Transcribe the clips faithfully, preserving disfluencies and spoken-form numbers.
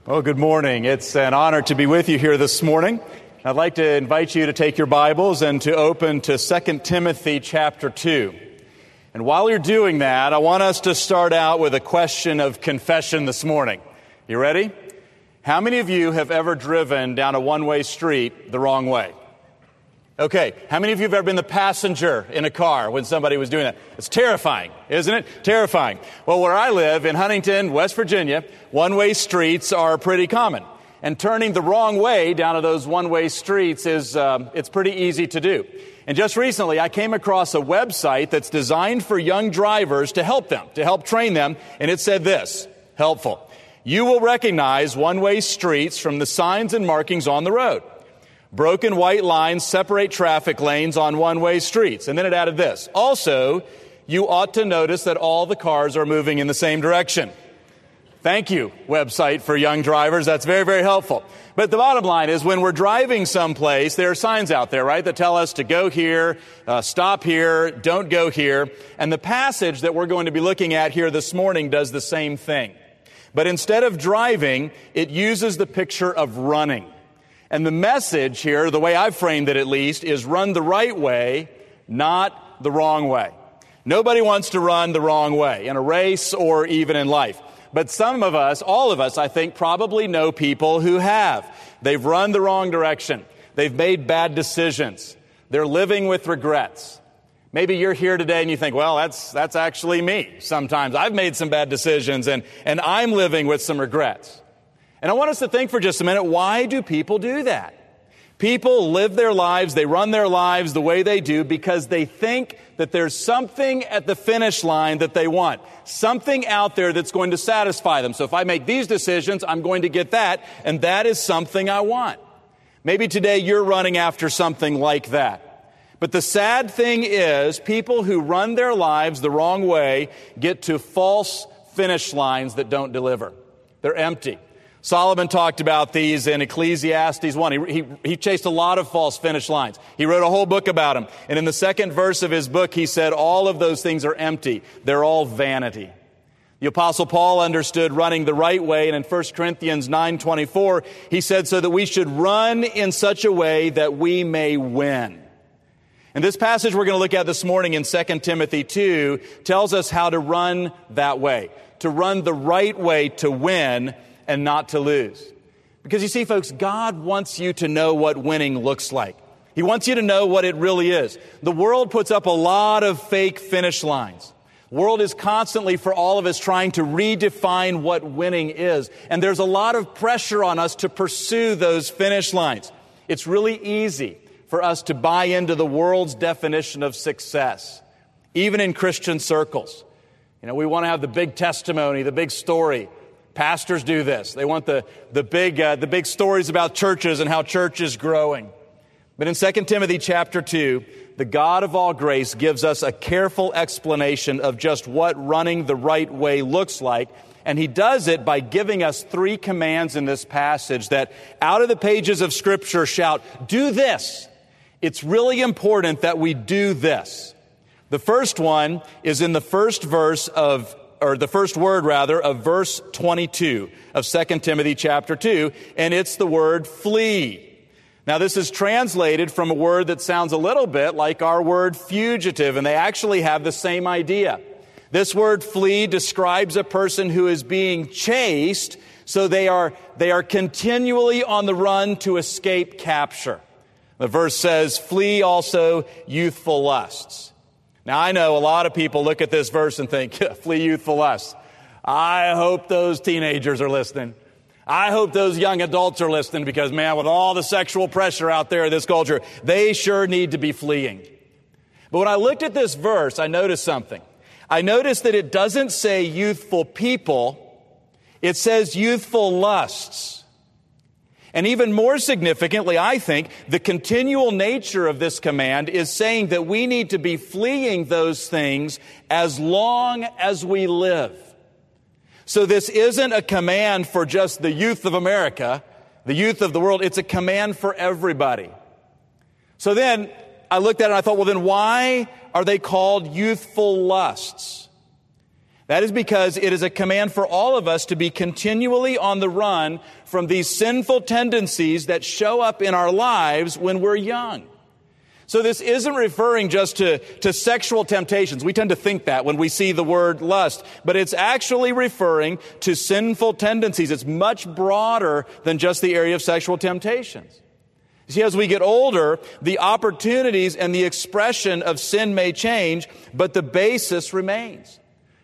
Well, good morning. It's an honor to be with you here this morning. I'd like to invite you to take your Bibles and to open to Second Timothy chapter two. And while you're doing that, I want us to start out with a question of confession this morning. You ready? How many of you have ever driven down a one-way street the wrong way? Okay, how many of you have ever been the passenger in a car when somebody was doing that? It's terrifying, isn't it? Terrifying. Well, where I live in Huntington, West Virginia, one-way streets are pretty common. And turning the wrong way down to those one-way streets is, um, it's pretty easy to do. And just recently, I came across a website that's designed for young drivers to help them, to help train them. And it said this, helpful. You will recognize one-way streets from the signs and markings on the road. Broken white lines separate traffic lanes on one-way streets. And then it added this. Also, you ought to notice that all the cars are moving in the same direction. Thank you, website for young drivers. That's very, very helpful. But the bottom line is when we're driving someplace, there are signs out there, right, that tell us to go here, uh, stop here, don't go here. And the passage that we're going to be looking at here this morning does the same thing. But instead of driving, it uses the picture of running. And the message here, the way I've framed it at least, is run the right way, not the wrong way. Nobody wants to run the wrong way in a race or even in life. But some of us, all of us, I think, probably know people who have. They've run the wrong direction. They've made bad decisions. They're living with regrets. Maybe you're here today and you think, well, that's that's actually me. Sometimes I've made some bad decisions and, and I'm living with some regrets. And I want us to think for just a minute, why do people do that? People live their lives, they run their lives the way they do because they think that there's something at the finish line that they want. Something out there that's going to satisfy them. So if I make these decisions, I'm going to get that, and that is something I want. Maybe today you're running after something like that. But the sad thing is, people who run their lives the wrong way get to false finish lines that don't deliver. They're empty. Solomon talked about these in Ecclesiastes one. He, he, he chased a lot of false finish lines. He wrote a whole book about them. And in the second verse of his book, he said, all of those things are empty. They're all vanity. The Apostle Paul understood running the right way. And in First Corinthians nine twenty-four, he said, so that we should run in such a way that we may win. And this passage we're going to look at this morning in Second Timothy two tells us how to run that way, to run the right way to win and not to lose. Because you see, folks, God wants you to know what winning looks like. He wants you to know what it really is. The world puts up a lot of fake finish lines. The world is constantly, for all of us, trying to redefine what winning is. And there's a lot of pressure on us to pursue those finish lines. It's really easy for us to buy into the world's definition of success, even in Christian circles. You know, we want to have the big testimony, the big story. Pastors do this. They want the, the big uh, the big stories about churches and how church is growing. But in Second Timothy chapter two, the God of all grace gives us a careful explanation of just what running the right way looks like. And he does it by giving us three commands in this passage that out of the pages of Scripture shout, do this. It's really important that we do this. The first one is in the first verse of or the first word, rather, of verse twenty-two of Second Timothy chapter two, and it's the word flee. Now, this is translated from a word that sounds a little bit like our word fugitive, and they actually have the same idea. This word flee describes a person who is being chased, so they are, they are continually on the run to escape capture. The verse says, flee also youthful lusts. Now, I know a lot of people look at this verse and think, flee youthful lusts. I hope those teenagers are listening. I hope those young adults are listening because, man, with all the sexual pressure out there in this culture, they sure need to be fleeing. But when I looked at this verse, I noticed something. I noticed that it doesn't say youthful people. It says youthful lusts. And even more significantly, I think, the continual nature of this command is saying that we need to be fleeing those things as long as we live. So this isn't a command for just the youth of America, the youth of the world. It's a command for everybody. So then I looked at it and I thought, well, then why are they called youthful lusts? That is because it is a command for all of us to be continually on the run from these sinful tendencies that show up in our lives when we're young. So this isn't referring just to, to sexual temptations. We tend to think that when we see the word lust, but it's actually referring to sinful tendencies. It's much broader than just the area of sexual temptations. You see, as we get older, the opportunities and the expression of sin may change, but the basis remains.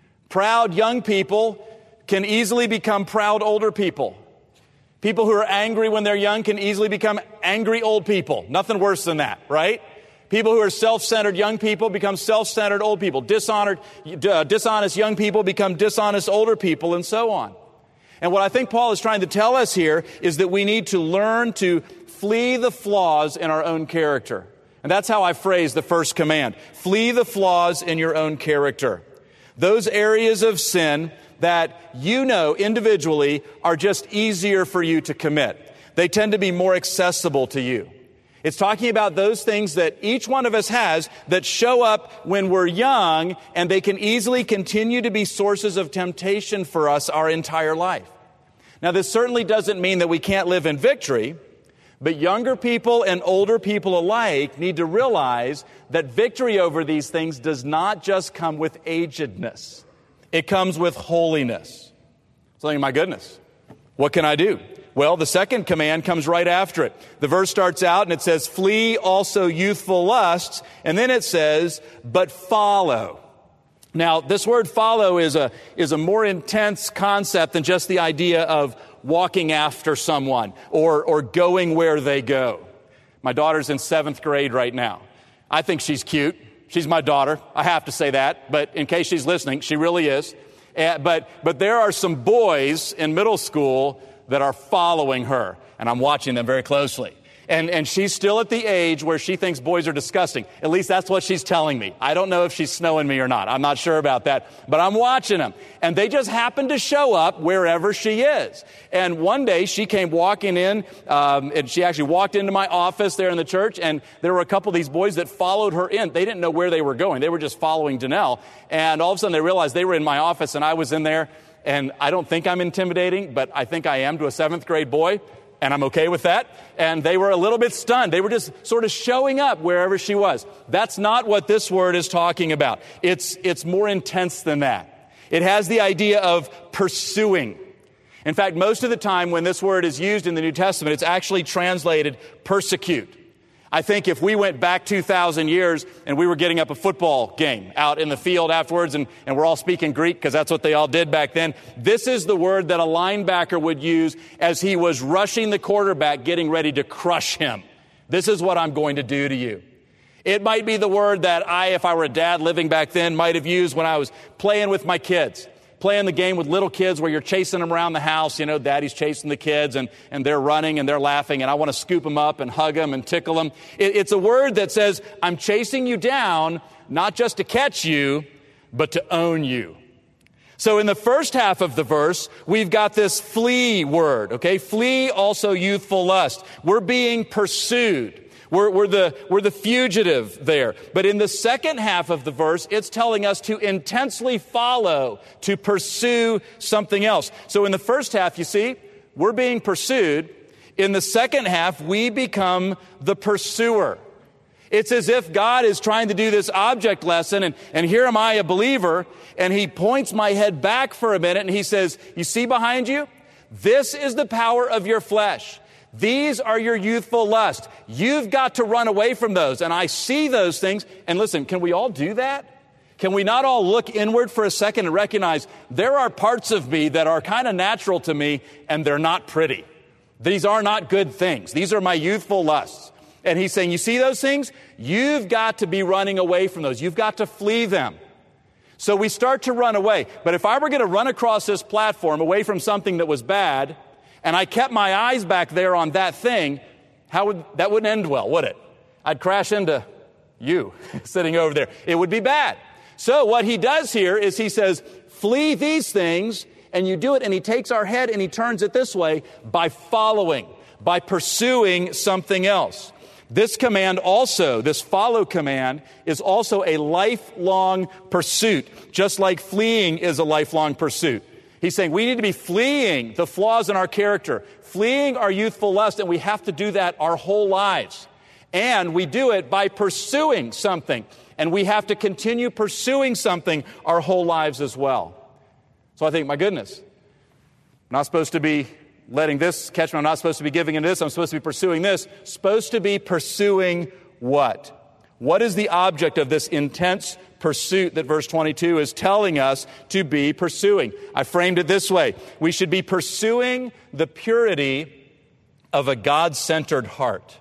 Proud young people can easily become proud older people. People who are angry when they're young can easily become angry old people. Nothing worse than that, right? People who are self-centered young people become self-centered old people. Dishonored, uh, dishonest young people become dishonest older people, and so on. And what I think Paul is trying to tell us here is that we need to learn to flee the flaws in our own character. And that's how I phrase the first command. Flee the flaws in your own character. Those areas of sin that you know individually are just easier for you to commit. They tend to be more accessible to you. It's talking about those things that each one of us has that show up when we're young, and they can easily continue to be sources of temptation for us our entire life. Now, this certainly doesn't mean that we can't live in victory, but younger people and older people alike need to realize that victory over these things does not just come with agedness. It comes with holiness. So, my goodness, what can I do? Well, the second command comes right after it. The verse starts out and it says, flee also youthful lusts. And then it says, but follow. Now, this word follow is a, is a more intense concept than just the idea of walking after someone or, or going where they go. My daughter's in seventh grade right now. I think she's cute. She's my daughter. I have to say that. But in case she's listening, she really is. Uh, but, but there are some boys in middle school that are following her, and I'm watching them very closely. And, and she's still at the age where she thinks boys are disgusting. At least that's what she's telling me. I don't know if she's snowing me or not. I'm not sure about that. But I'm watching them. And they just happen to show up wherever she is. And one day she came walking in, um, and she actually walked into my office there in the church, and there were a couple of these boys that followed her in. They didn't know where they were going. They were just following Danelle. And all of a sudden they realized they were in my office, and I was in there. And I don't think I'm intimidating, but I think I am to a seventh grade boy. And I'm okay with that. And they were a little bit stunned. They were just sort of showing up wherever she was. That's not what this word is talking about. It's, it's more intense than that. It has the idea of pursuing. In fact, most of the time when this word is used in the New Testament, it's actually translated persecute. I think if we went back two thousand years and we were getting up a football game out in the field afterwards, and, and we're all speaking Greek because that's what they all did back then, this is the word that a linebacker would use as he was rushing the quarterback, getting ready to crush him. This is what I'm going to do to you. It might be the word that I, if I were a dad living back then, might have used when I was playing with my kids. Playing the game with little kids where you're chasing them around the house. You know, daddy's chasing the kids and, and they're running and they're laughing, and I want to scoop them up and hug them and tickle them. It, it's a word that says, I'm chasing you down, not just to catch you, but to own you. So in the first half of the verse, we've got this flee word, okay? Flee also youthful lust. We're being pursued. We're, we're, the, we're the fugitive there. But in the second half of the verse, it's telling us to intensely follow, to pursue something else. So in the first half, you see, we're being pursued. In the second half, we become the pursuer. It's as if God is trying to do this object lesson, and, and here am I, a believer, and he points my head back for a minute, and he says, you see behind you? This is the power of your flesh. These are your youthful lusts. You've got to run away from those. And I see those things. And listen, can we all do that? Can we not all look inward for a second and recognize there are parts of me that are kind of natural to me, and they're not pretty. These are not good things. These are my youthful lusts. And he's saying, you see those things? You've got to be running away from those. You've got to flee them. So we start to run away. But if I were going to run across this platform away from something that was bad, and I kept my eyes back there on that thing, how would that wouldn't end well, would it? I'd crash into you sitting over there. It would be bad. So what he does here is he says, flee these things, and you do it, and he takes our head and he turns it this way by following, by pursuing something else. This command also, this follow command, is also a lifelong pursuit, just like fleeing is a lifelong pursuit. He's saying we need to be fleeing the flaws in our character, fleeing our youthful lust, and we have to do that our whole lives. And we do it by pursuing something, and we have to continue pursuing something our whole lives as well. So I think, my goodness, I'm not supposed to be letting this catch me. I'm not supposed to be giving into this. I'm supposed to be pursuing this. Supposed to be pursuing what? What is the object of this intense pursuit that verse twenty-two is telling us to be pursuing? I framed it this way. We should be pursuing the purity of a God-centered heart.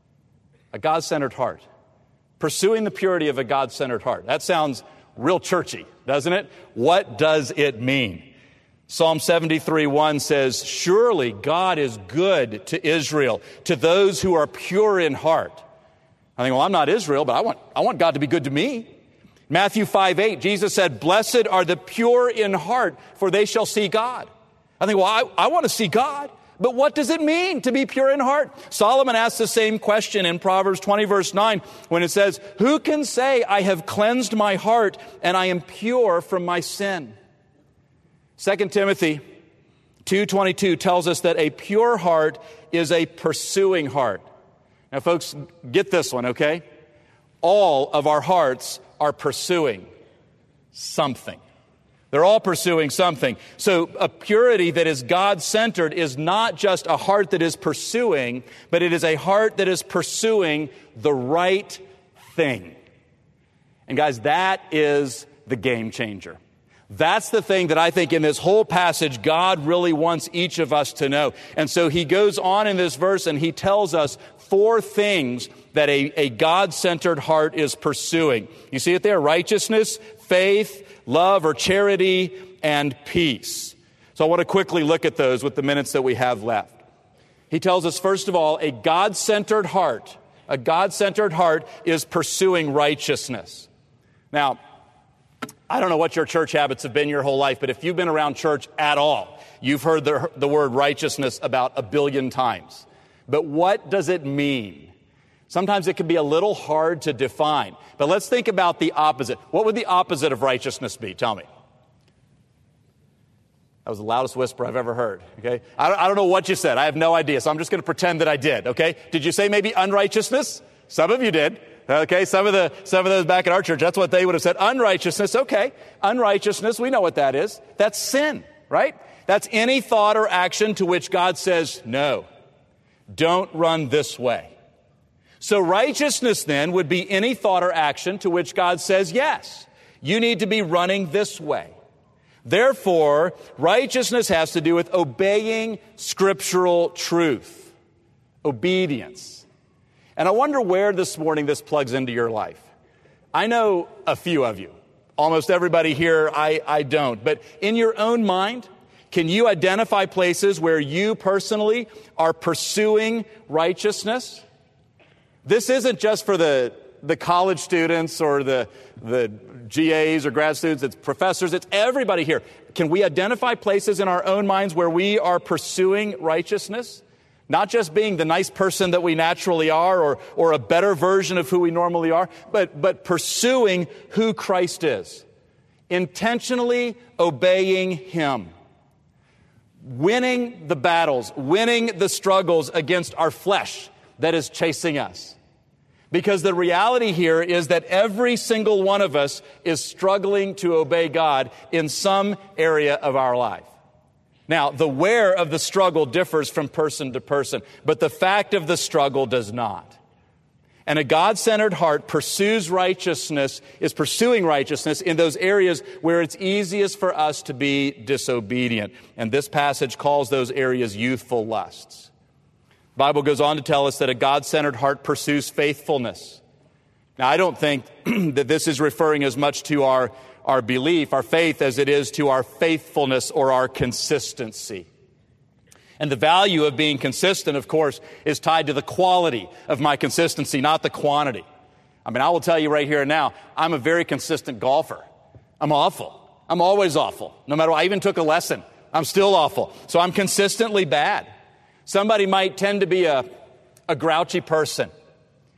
A God-centered heart. Pursuing the purity of a God-centered heart. That sounds real churchy, doesn't it? What does it mean? Psalm seventy-three one says, surely God is good to Israel, to those who are pure in heart. I think, well, I'm not Israel, but I want, I want God to be good to me. Matthew five eight, Jesus said, blessed are the pure in heart, for they shall see God. I think, well, I, I want to see God, but what does it mean to be pure in heart? Solomon asks the same question in Proverbs twenty, verse nine, when it says, who can say, I have cleansed my heart and I am pure from my sin? Second Timothy two twenty-two tells us that a pure heart is a pursuing heart. Now, folks, get this one, okay? All of our hearts are pursuing something. They're all pursuing something. So a purity that is God-centered is not just a heart that is pursuing, but it is a heart that is pursuing the right thing. And guys, that is the game changer. That's the thing that I think in this whole passage, God really wants each of us to know. And so he goes on in this verse and he tells us four things that a, a God-centered heart is pursuing. You see it there? Righteousness, faith, love or charity, and peace. So I want to quickly look at those with the minutes that we have left. He tells us, first of all, a God-centered heart, a God-centered heart is pursuing righteousness. Now, I don't know what your church habits have been your whole life, but if you've been around church at all, you've heard the, the word righteousness about a billion times. But what does it mean? Sometimes it can be a little hard to define. But let's think about the opposite. What would the opposite of righteousness be? Tell me. That was the loudest whisper I've ever heard, okay? I don't, I don't know what you said. I have no idea, so I'm just going to pretend that I did, okay? Did you say maybe unrighteousness? Some of you did. Okay, some of the some of those back at our church, that's what they would have said. Unrighteousness, okay. Unrighteousness, we know what that is. That's sin, right? That's any thought or action to which God says, no, don't run this way. So righteousness then would be any thought or action to which God says, yes, you need to be running this way. Therefore, righteousness has to do with obeying scriptural truth, obedience. And I wonder where this morning this plugs into your life. I know a few of you. Almost everybody here, I, I don't. But in your own mind, can you identify places where you personally are pursuing righteousness? This isn't just for the, the college students or the, the G As or grad students. It's professors. It's everybody here. Can we identify places in our own minds where we are pursuing righteousness? Not just being the nice person that we naturally are or, or a better version of who we normally are, but, but pursuing who Christ is. Intentionally obeying Him. Winning the battles, winning the struggles against our flesh that is chasing us. Because the reality here is that every single one of us is struggling to obey God in some area of our life. Now, the where of the struggle differs from person to person, but the fact of the struggle does not. And a God-centered heart pursues righteousness, is pursuing righteousness in those areas where it's easiest for us to be disobedient. And this passage calls those areas youthful lusts. The Bible goes on to tell us that a God-centered heart pursues faithfulness. Now, I don't think that this is referring as much to our our belief, our faith, as it is to our faithfulness or our consistency. And the value of being consistent, of course, is tied to the quality of my consistency, not the quantity. I mean, I will tell you right here and now, I'm a very consistent golfer. I'm awful. I'm always awful. No matter what, I even took a lesson. I'm still awful. So I'm consistently bad. Somebody might tend to be a, a grouchy person.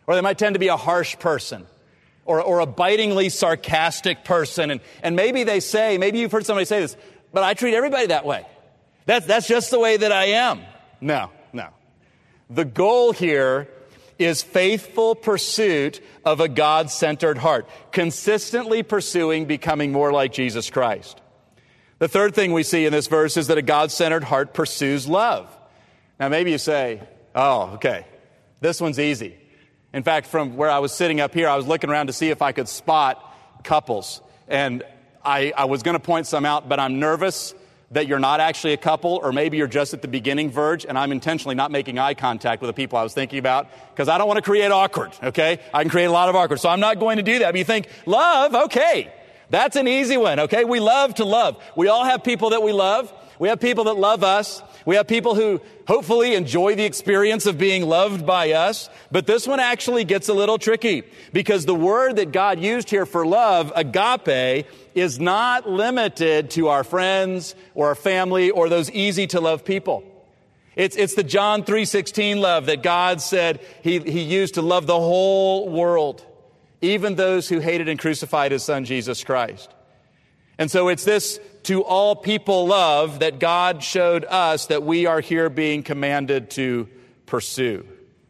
Or they might tend to be a harsh person or, or a bitingly sarcastic person. And, and maybe they say, maybe you've heard somebody say this, but I treat everybody that way. That's, that's just the way that I am. No, no. The goal here is faithful pursuit of a God-centered heart, consistently pursuing becoming more like Jesus Christ. The third thing we see in this verse is that a God-centered heart pursues love. Now, maybe you say, oh, okay, this one's easy. In fact, from where I was sitting up here, I was looking around to see if I could spot couples. And I, I was going to point some out, but I'm nervous that you're not actually a couple, or maybe you're just at the beginning verge, and I'm intentionally not making eye contact with the people I was thinking about, because I don't want to create awkward, okay? I can create a lot of awkward, so I'm not going to do that. But you think, love, okay, that's an easy one, okay? We love to love. We all have people that we love. We have people that love us. We have people who hopefully enjoy the experience of being loved by us. But this one actually gets a little tricky, because the word that God used here for love, agape, is not limited to our friends or our family or those easy to love people. It's, it's the John three sixteen love that God said he, he used to love the whole world, even those who hated and crucified his son, Jesus Christ. And so it's this to all people love that God showed us that we are here being commanded to pursue.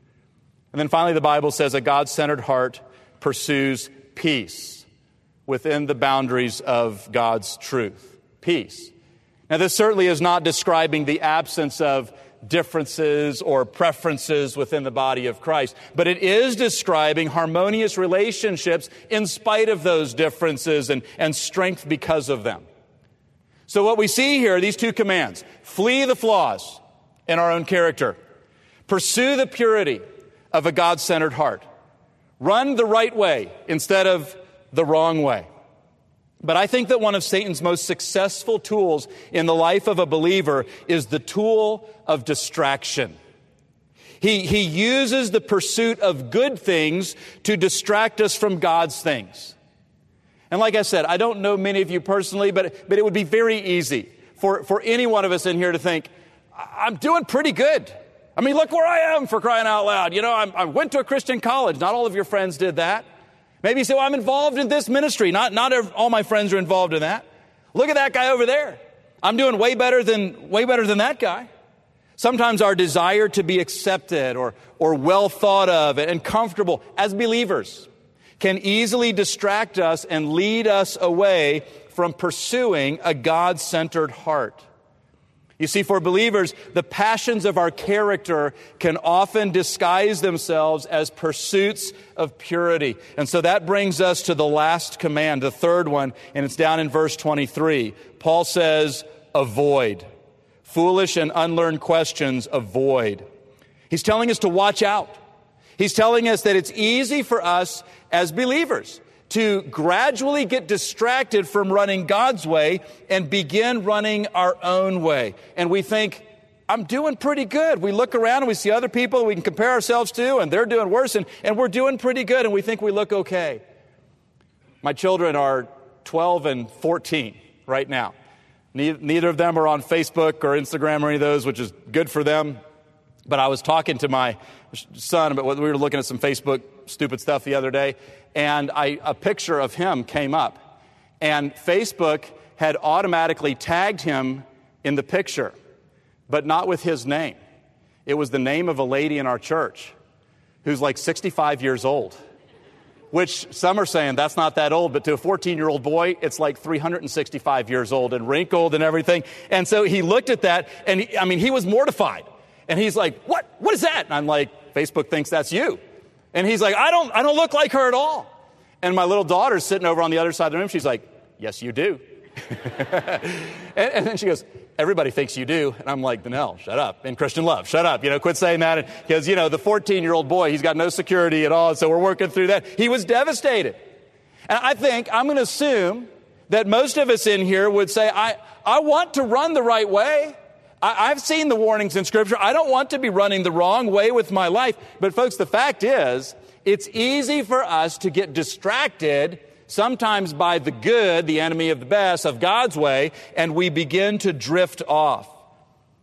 And then finally, the Bible says a God-centered heart pursues peace within the boundaries of God's truth. Peace. Now, this certainly is not describing the absence of differences or preferences within the body of Christ, but it is describing harmonious relationships in spite of those differences and, and strength because of them. So what we see here are these two commands. Flee the flaws in our own character. Pursue the purity of a God-centered heart. Run the right way instead of the wrong way. But I think that one of Satan's most successful tools in the life of a believer is the tool of distraction. He, he uses the pursuit of good things to distract us from God's things. And like I said, I don't know many of you personally, but, but it would be very easy for, for any one of us in here to think, I'm doing pretty good. I mean, look where I am, for crying out loud. You know, I'm, I went to a Christian college. Not all of your friends did that. Maybe you say, well, I'm involved in this ministry. Not, not all my friends are involved in that. Look at that guy over there. I'm doing way better than, way better than that guy. Sometimes our desire to be accepted or, or well thought of and comfortable as believers can easily distract us and lead us away from pursuing a God-centered heart. You see, for believers, the passions of our character can often disguise themselves as pursuits of purity. And so that brings us to the last command, the third one, and it's down in verse twenty-three. Paul says, avoid. Foolish and unlearned questions, avoid. He's telling us to watch out. He's telling us that it's easy for us as believers to gradually get distracted from running God's way and begin running our own way. And we think, I'm doing pretty good. We look around and we see other people we can compare ourselves to, and they're doing worse, and, and we're doing pretty good, and we think we look okay. My children are twelve and fourteen right now. Neither of them are on Facebook or Instagram or any of those, which is good for them. But I was talking to my son about what we were looking at some Facebook stupid stuff the other day, and I, a picture of him came up. And Facebook had automatically tagged him in the picture, but not with his name. It was the name of a lady in our church who's like sixty-five years old, which some are saying that's not that old, but to a fourteen-year-old boy, it's like three hundred sixty-five years old and wrinkled and everything. And so he looked at that, and he, I mean, he was mortified. And he's like, what? What is that? And I'm like, Facebook thinks that's you. And he's like, I don't, I don't look like her at all. And my little daughter's sitting over on the other side of the room. She's like, yes, you do. and, and then she goes, everybody thinks you do. And I'm like, Danelle, shut up. And Christian Love, shut up. You know, quit saying that. Because, you know, the fourteen-year-old boy, he's got no security at all. So we're working through that. He was devastated. And I think, I'm going to assume that most of us in here would say, I, I want to run the right way. I've seen the warnings in Scripture. I don't want to be running the wrong way with my life. But folks, the fact is, it's easy for us to get distracted sometimes by the good, the enemy of the best, of God's way, and we begin to drift off.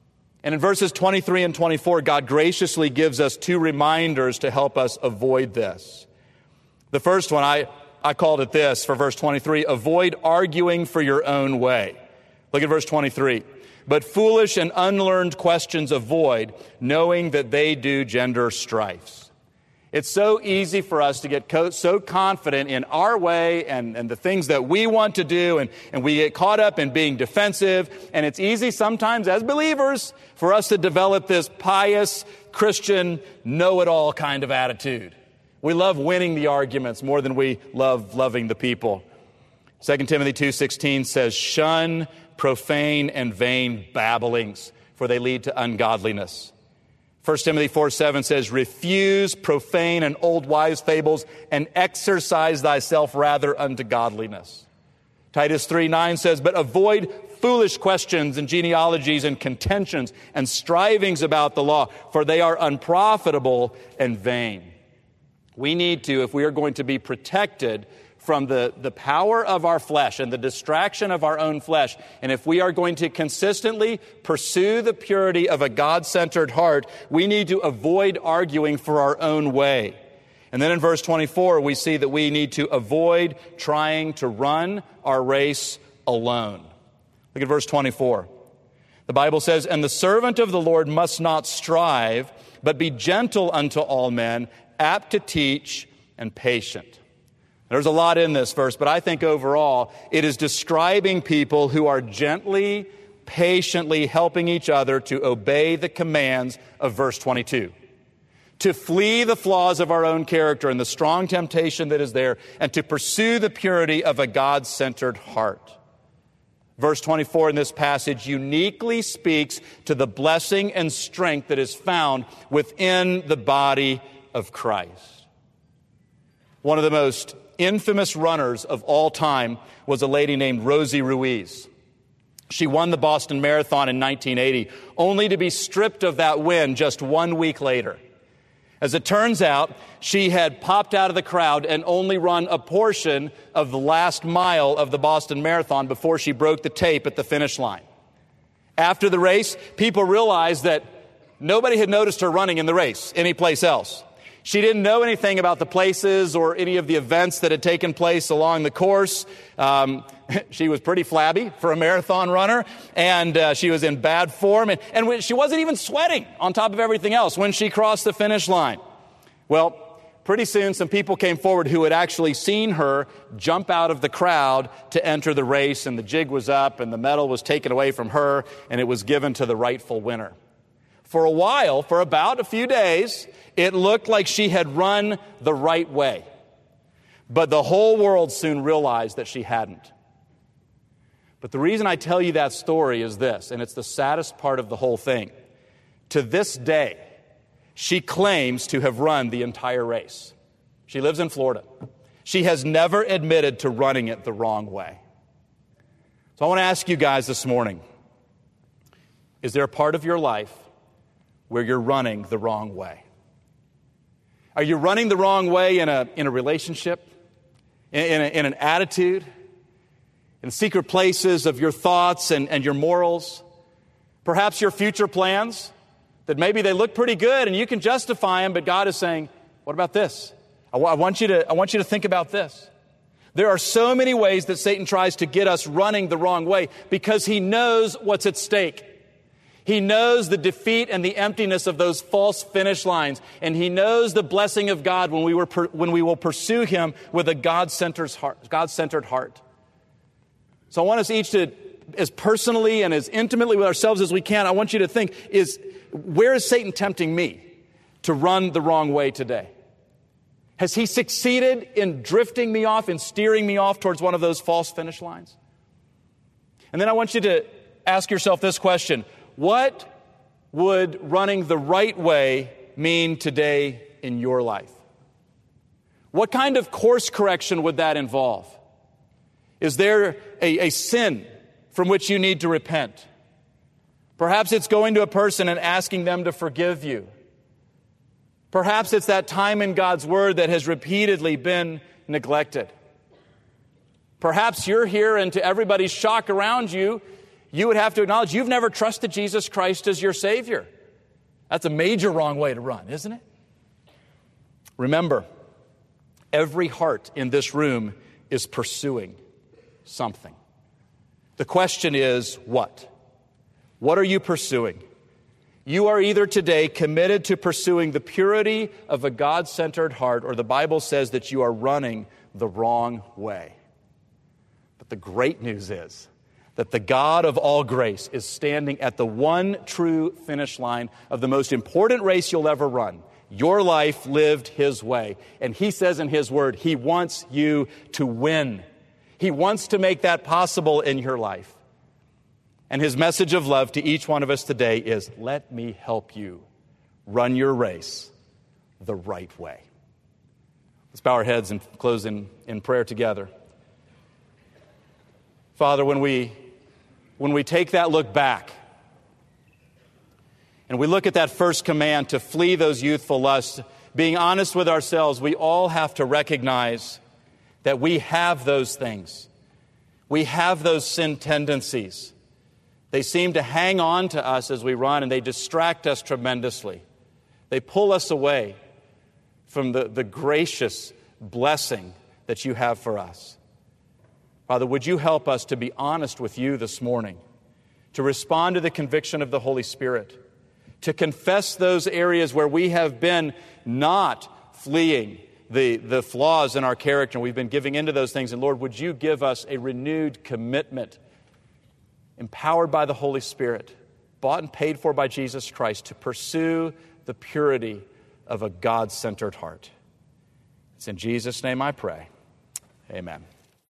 And in verses twenty-three and twenty-four, God graciously gives us two reminders to help us avoid this. The first one, I, I called it this for verse twenty-three, avoid arguing for your own way. Look at verse twenty-three. But foolish and unlearned questions avoid, knowing that they do gender strifes. It's so easy for us to get co- so confident in our way and, and the things that we want to do, and, and we get caught up in being defensive. And it's easy sometimes as believers for us to develop this pious, Christian, know-it-all kind of attitude. We love winning the arguments more than we love loving the people. Second Timothy two sixteen says, shun profane and vain babblings, for they lead to ungodliness. First Timothy four seven says, refuse profane and old wives' fables, and exercise thyself rather unto godliness. Titus three nine says, but avoid foolish questions and genealogies and contentions and strivings about the law, for they are unprofitable and vain. We need to, if we are going to be protected from the, the power of our flesh and the distraction of our own flesh, and if we are going to consistently pursue the purity of a God-centered heart, we need to avoid arguing for our own way. And then in verse twenty-four, we see that we need to avoid trying to run our race alone. Look at verse twenty-four. The Bible says, and the servant of the Lord must not strive, but be gentle unto all men, apt to teach, and patient. There's a lot in this verse, but I think overall it is describing people who are gently, patiently helping each other to obey the commands of verse twenty-two. To flee the flaws of our own character and the strong temptation that is there, and to pursue the purity of a God-centered heart. Verse twenty-four in this passage uniquely speaks to the blessing and strength that is found within the body of Christ. One of the most infamous runners of all time was a lady named Rosie Ruiz. She won the Boston Marathon in nineteen eighty, only to be stripped of that win just one week later. As it turns out, she had popped out of the crowd and only run a portion of the last mile of the Boston Marathon before she broke the tape at the finish line. After the race, people realized that nobody had noticed her running in the race anyplace else. She didn't know anything about the places or any of the events that had taken place along the course. Um, she was pretty flabby for a marathon runner, and uh, she was in bad form. And, and she wasn't even sweating on top of everything else when she crossed the finish line. Well, pretty soon some people came forward who had actually seen her jump out of the crowd to enter the race, and the jig was up, and the medal was taken away from her, and it was given to the rightful winner. For a while, for about a few days, it looked like she had run the right way. But the whole world soon realized that she hadn't. But the reason I tell you that story is this, and it's the saddest part of the whole thing. To this day, she claims to have run the entire race. She lives in Florida. She has never admitted to running it the wrong way. So I want to ask you guys this morning, is there a part of your life where you're running the wrong way? Are you running the wrong way in a in a relationship, in, in, a, in an attitude, in secret places of your thoughts and, and your morals? Perhaps your future plans, that maybe they look pretty good and you can justify them, but God is saying, what about this? I, w- I want you to I want you to think about this. There are so many ways that Satan tries to get us running the wrong way because he knows what's at stake. He knows the defeat and the emptiness of those false finish lines. And he knows the blessing of God when we, were per, when we will pursue him with a God-centered heart, God-centered heart. So I want us each to, as personally and as intimately with ourselves as we can, I want you to think, is where is Satan tempting me to run the wrong way today? Has he succeeded in drifting me off, in steering me off towards one of those false finish lines? And then I want you to ask yourself this question. What would running the right way mean today in your life? What kind of course correction would that involve? Is there a, a sin from which you need to repent? Perhaps it's going to a person and asking them to forgive you. Perhaps it's that time in God's Word that has repeatedly been neglected. Perhaps you're here and to everybody's shock around you, you would have to acknowledge you've never trusted Jesus Christ as your Savior. That's a major wrong way to run, isn't it? Remember, every heart in this room is pursuing something. The question is, what? What are you pursuing? You are either today committed to pursuing the purity of a God-centered heart, or the Bible says that you are running the wrong way. But the great news is that the God of all grace is standing at the one true finish line of the most important race you'll ever run. Your life lived His way. And He says in His Word, He wants you to win. He wants to make that possible in your life. And His message of love to each one of us today is, let me help you run your race the right way. Let's bow our heads and close in, in prayer together. Father, when we, when we take that look back, and we look at that first command to flee those youthful lusts, being honest with ourselves, we all have to recognize that we have those things. We have those sin tendencies. They seem to hang on to us as we run, and they distract us tremendously. They pull us away from the, the gracious blessing that you have for us. Father, would you help us to be honest with you this morning, to respond to the conviction of the Holy Spirit, to confess those areas where we have been not fleeing the, the flaws in our character, and we've been giving into those things. And Lord, would you give us a renewed commitment, empowered by the Holy Spirit, bought and paid for by Jesus Christ, to pursue the purity of a God-centered heart. It's in Jesus' name I pray. Amen.